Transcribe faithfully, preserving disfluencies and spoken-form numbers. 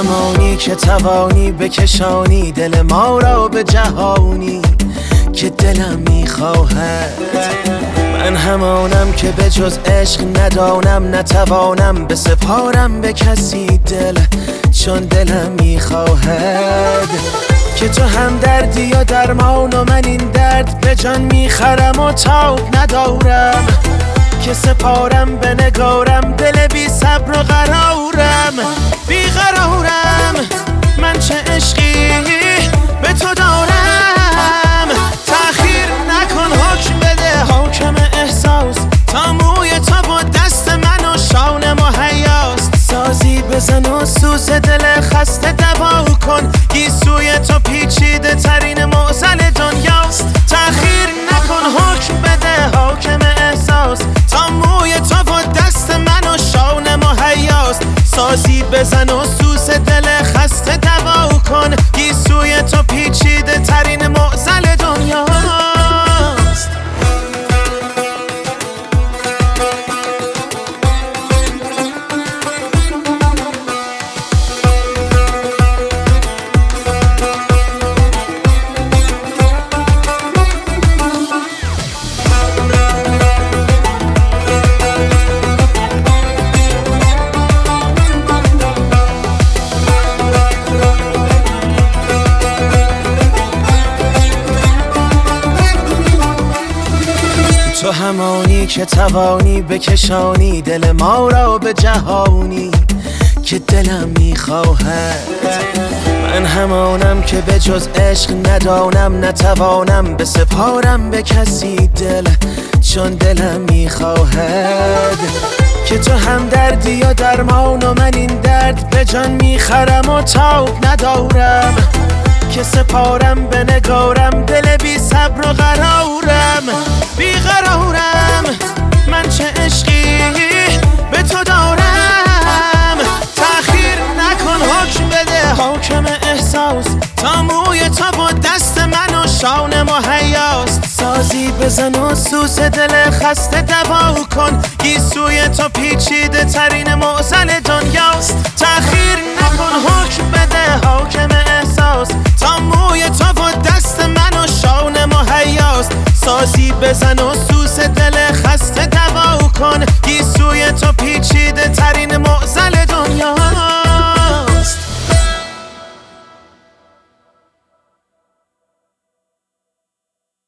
همانی که توانی بکشانی دل ما را به جهانی که دلم میخواهد. من همانم که به جز عشق ندانم، نتوانم به سپارم به کسی دل، چون دلم میخواهد که تو هم دردی و درمان و من این درد به جان میخرم و تاب ندارم که سپارم به نگارم دل بی صبر و قرارم بی قرارم. من چه عشقی به تو دارم، تأخیر نکن حکم بده حاکم احساس، تا موی تو با دست من و شانه مهیاست. سازی بزن و سوز دل خسته دوا کن، گیسوی تو پیچیده ترین معضل دنیاست. تأخیر نکن حکم بده حاکم احساس، تا موی تو با دست من و شانه مهیاست. سازی بزن و سوز دل خسته دوا کن، گیسوی تو پیچیده ترین معضل دنیاست. تو همانی که توانی بکشانی دل ما را به جهانی که دلم میخواهد. من همانم که به جز عشق ندانم، نتوانم به سپارم به کسی دل، چون دلم میخواهد که تو هم دردی و درمان و من این درد به جان میخرم و تاب ندارم که سپارم به نگارم دل بی صبر و قرارم بی قرارم. من چه عشقی به تو دارم، تأخیر نکن حکم بده حاکم احساس، تا موی تو با دست من و شانه مهیاست. سازی بزن و سوز دل خسته دوا کن، گیسوی تو پیچیده ترین معضل دنیاست. تأخیر نکن حکم بده حاکم احساس، تا موی تو با دست من و شانه مهیاست. سازی بزن و